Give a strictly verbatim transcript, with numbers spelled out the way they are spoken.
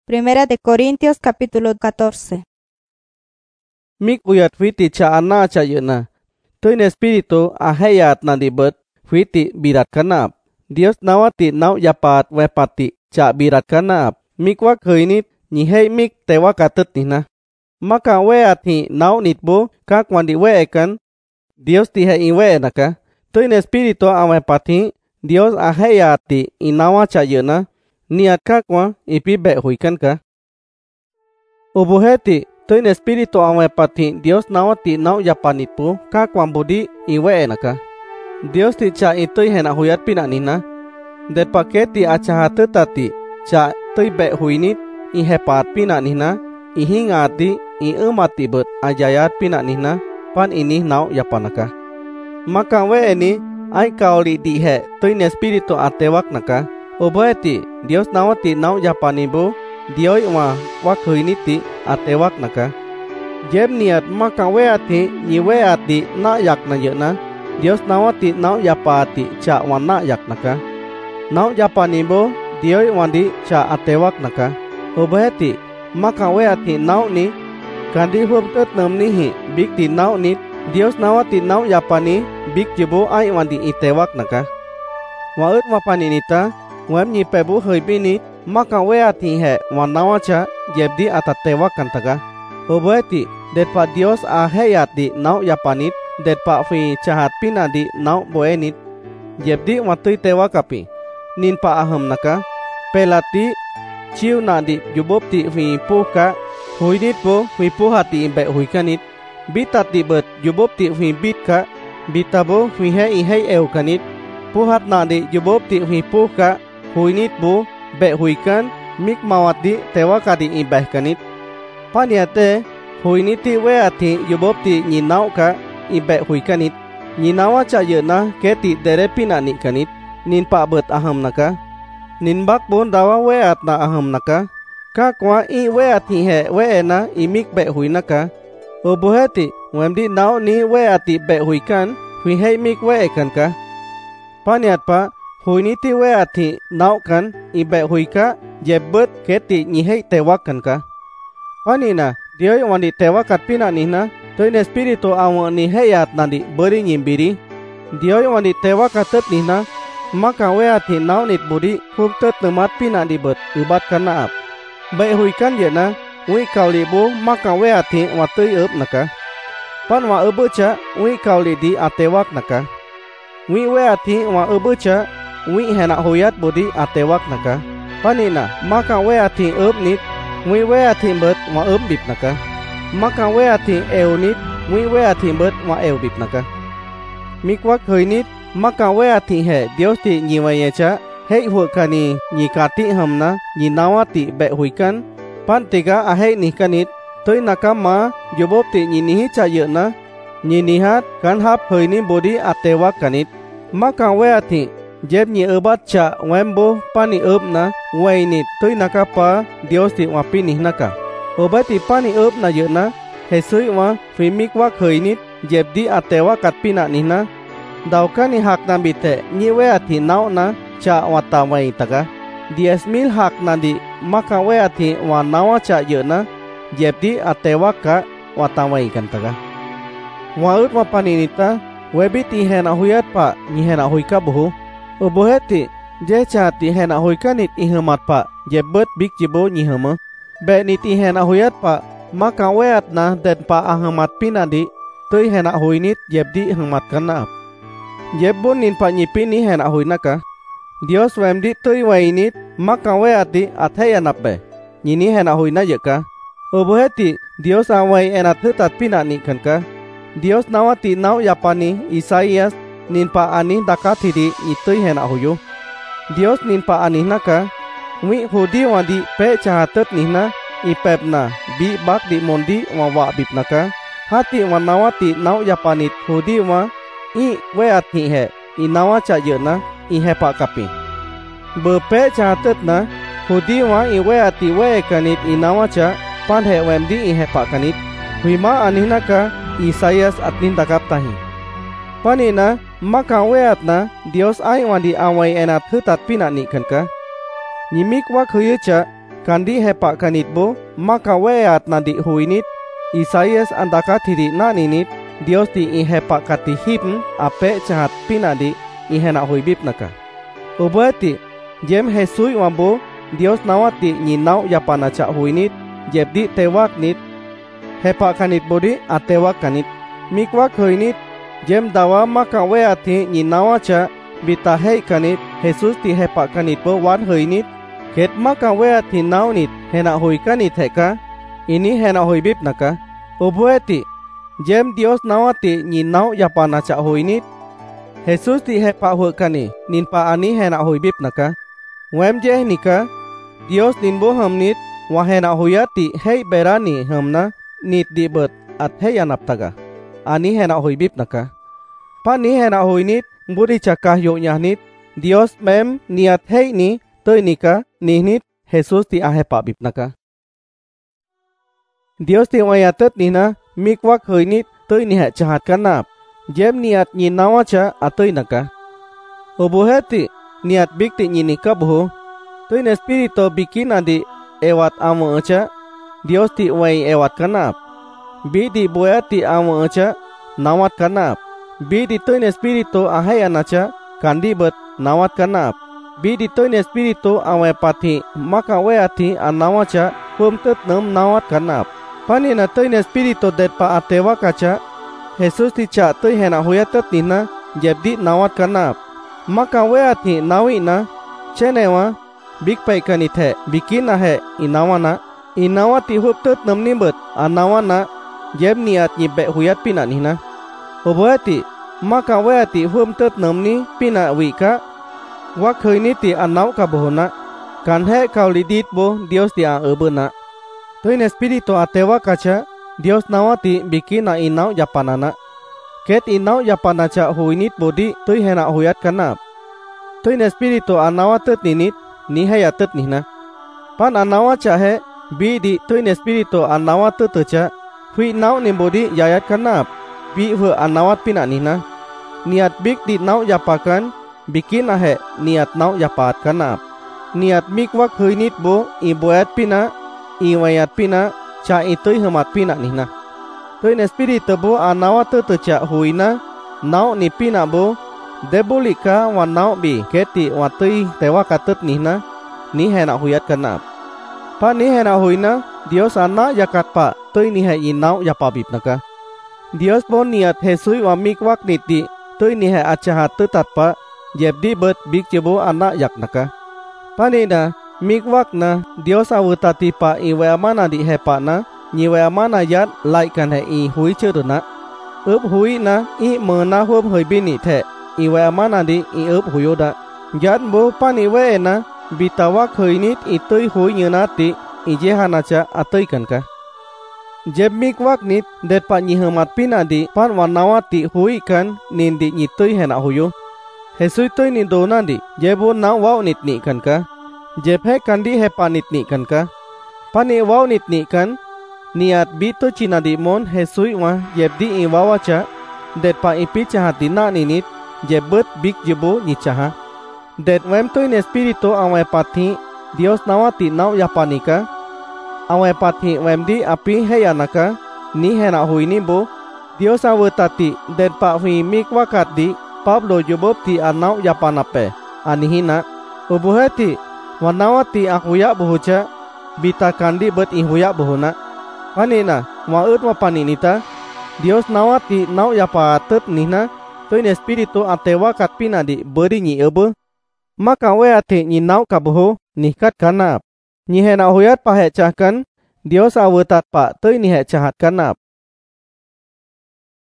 Primera de Corintios capítulo catorce. Mik uyat fiti cha ana cha yuna. Tuin espiritu ahayat na dibet fiti birat kanap. Dios nawati naw yapat wepati cha birat kanap. Mik wak heinit nyihei mik tewa katet nina. Maka weat hi naw nitbo kak wandi weekan. Dios ti hei we naka. Tuin espiritu awepati Dios ahayati inawa cha yuna. Niat kakwa ipi be huikan ka. Ubuheti tuin espiritu awepati Dios nawati naw yapanit po kakwan budi iwe naka. Dios ti cha itui hena huyat pinanina. De paketi achahate tati cha tui be huinit ihepat pinanina. Ihingati i emati bet ajayat pinanina pan ini naw yapanaka. Maka we ini ai kauli dihe tuin espiritu atewak naka. Ubuheti Dios nawati naw yapanibo dioi wa wakhuiniti atewak naka. Jeb niat maka weati ni weati na yak na yena. Dios nawati naw yapati cha wana yak naka. Naw yapanibo dioi wandi cha atewak naka. Ubuheti maka weati naw ni kandi hubtet namnihi bikti naw nit. Dios nawati naw yapani bik jibo ai wandi itewak naka. Waut wapaninita wem nyi pebu hơi binit maka weati he wanawacha jebdi atatewak kantaga. Ubuheti detpa Dios ahayat di naw yapanit detpa fi chahat pinadi naw boenit jebdi watui tewakapi nin pa aham naka. Pelati chiu nadi jubopti fi puka huinit po fi puhati imbe huikanit bitati bet jubopti fi bitka bitabo fi hei hei eukanit puhat nadi jubopti fi puka huinit bu be huikan mik mawati tewakadi ibehkanit. Paniate huiniti weati yubopti nyinauka ibe huikanit. Nyinawa cha yena keti derepinani kanit. Nin pa bet aham naka. Nin bakbon dawa weat na aham naka. Kakwa i weati he weena imik be huinaka. Ubuheti wemdi naw ni weati be huikan hui hei mik weekan ka. Paniat pa huiniti weati naukan ibe huika jebet keti nyihei tewakan ka. Panina dioi wandi tewakat pinanina tuin espiritu awa ni heyat nadi beri nyimbiri. Dioi wandi tewakatet nina maka weati naunit budi hubtet temat pinadi bet ubat kanaap. Be huikan jena wi kaulibu maka weati watui up naka. Pan wa ubucha wi kauli di atewak naka. Wi weati wa ubucha wi hena huyat budi atewak naka. Panina maka weati up nit wi weati bet wa up bip naka. Maka weati eu nit wi weati bet wa eu bip naka. Mikwak hơi nit maka weati he Dios ti nyiwayecha hei hukani nyikati hamna nyinawati be huikan pan tiga ahei nikanit toi nakama yubopti nyinihi chayena nyinihat kan hap hơi ni budi atewak kanit. Maka weati jeb nyi ubat cha wembo pani up na wainit tui nakapa Dios ti wapini naka. Ubati pani up na yena hesui wa fimik wak heinit jeb di atewa katpina nina. Daukani hak nambite nyi weati naw na cha watawai taga. Dies mil hak nandi maka weati wa nawa cha yena jeb di atewa ka watawai kan taga. Waut wapaninita webiti hena huyat pa nyi hena huika buhu. Ubuheti je chati hena huikanit ihemat pa jebet bik jibo nyihema. Be niti hena huyat pa maka weat na den pa ahemat pinadi tui hena huinit jebdi hemat kanap. Jebun nin pa nyipini hena huinaka. Dios wemdi tui wainit maka weati atheyanap be. Nyini hena huina yeka. Ubuheti Dios awai enat hutat pinani kanka. Dios nawati naw yapani Isaias nin pa ani dakatidi itui hena huyu. Dios nin pa ani naka wi hudi wadi pe chahatet nihna ipepna bi bak di mondi wa wa bip naka. Hati wa nawati naw yapanit hudi wa i weati he inawa cha yena i hepa kapi. Be pe chahatet na hudi wa i weati weekanit inawa cha pan he wemdi i hepa kanit. Huima ani naka Isaias atnin dakaptahi. Panina maka weatna Dios ai wandi awai enat hutat pinani kanka. Nyimik wak huyecha kandi hepa kanitbo maka weat nadi huinit Isaias andaka tidi naninit Dios ti i hepa katihim ape chahat pinadi i hena huibip naka. Ubati jem Jesui wambo Dios nawati nyinau yapana cha huinit jebdi tewak nit hepa kanit bodi atewak kanit mikwak huinit jem dawa maka weati nyinawa cha bita hei kanit Jesus ti hepa kanit bo wan huinit ket maka weati naunit hena hui kanit heka ini hena huibip naka. Ubueti jem Dios nawati nyinau yapana cha huinit Jesus ti hepa hu kani ninpa ani hena huibip naka. Wem je nika Dios ninbo hamnit wahena huyati hei berani hamna nit dibet at hei anaptaga ani hena huibip naka. Pani hena huinit budi cakah yonyahnit Dios mem niat hei ni toy nika nihnit Jesus ti ahepa bip naka. Dios ti wayatet nina mikwak huinit toy ni hek jahat kanap jem niat nyinawa cha atoy naka. Ubuheti niat bikti nyinika buhu toy na espirito bikin adi ewat amo cha Dios ti way ewat kanap bi di buati amo cha nawat kanap bi di toy na espirito ahai anacha kandi bet nawat kanap bi di toy na espirito awe pati maka weati anawa cha humtet nem nawat kanap. Pani na toy na espirito det pa atewa kacha Jesus ti cha toy hena huyatet nina jebdi nawat kanap maka weati nawi na chenewa big pai kanithe bikin ahe inawana inawati huptet namni bet anawana jeb niat nyibe huyat pina nina. Oboati maka weati humtet namni pina wika wak huiniti anau kabohona kan he kaulidit bo Dios ti a ebena. Toy na espirito atewa kacha Dios nawati bikin na inau japanana ket inau japana cha huinit bodi toy hena huyat kanap toy na espirito anawatet ninit ni hayatet nihna. Pan anawa cha he bi di toy na espirito anawatet cha hui nau ni bodi yayat kanap bi hu anawat pina nihna. Niat bik di nau japakan bikin ahe niat nau japat kanap niat mikwak huinit bo ibuat pina iwayat pina cha itoy hemat pina nihna. Toy na espirito bo anawatet cha huina nau ni pina bo debulika wan nau bi keti watui tewa katet nihna ni hena huyat kanap. Pa ni hena huina Dios ana yakat pa toy ni he inau yapabip naka. Dios bon niat Jesui wa mikwak niti toy ni he achahat tetat pa jebdi bet bik jebo ana yak naka. Pa ni na mikwak na Dios awutati pa iwe amana di hepa na nyiwe amana yat laikan he i hui cheduna up hui na i mena hum hui bini the iwe amana di i up huyoda yat bo pani we na bitawak huinit itoy hui nyunati i jehana cha atoy kanka jeb mikwak nit det pa nyihemat pinadi pan wanawati hui kan nindi nyitoy hena huyo Jesui toy ni donandi jebo na waw nit ni kanka jeb he kandi he panit ni kanka pani waw nit ni kan niat bito cina di mon Jesui wa jebdi i wawacha det pa ipi chahati na ninit jebet bik jebo ni chaha det wem toy ne espirito awe pati Dios nawati naw yapanika awe pati wem di api heyanaka ni hena huini bo Dios awetati det pa hui mik wakat di Pablo jobob ti anau yapanape anihina ubuheti wanawati akuya buhucha bita kandi bet ihuya buhuna panina wa ut wa paninita Dios nawati nau yapatep nihna toy ne espiritu atewa kat pinadi beri nyi ebe maka we ate nyi nau kabuhu nihkat kanap nyi hena huyat pahe cahkan Dios awetat pa toy ni he cahat kanap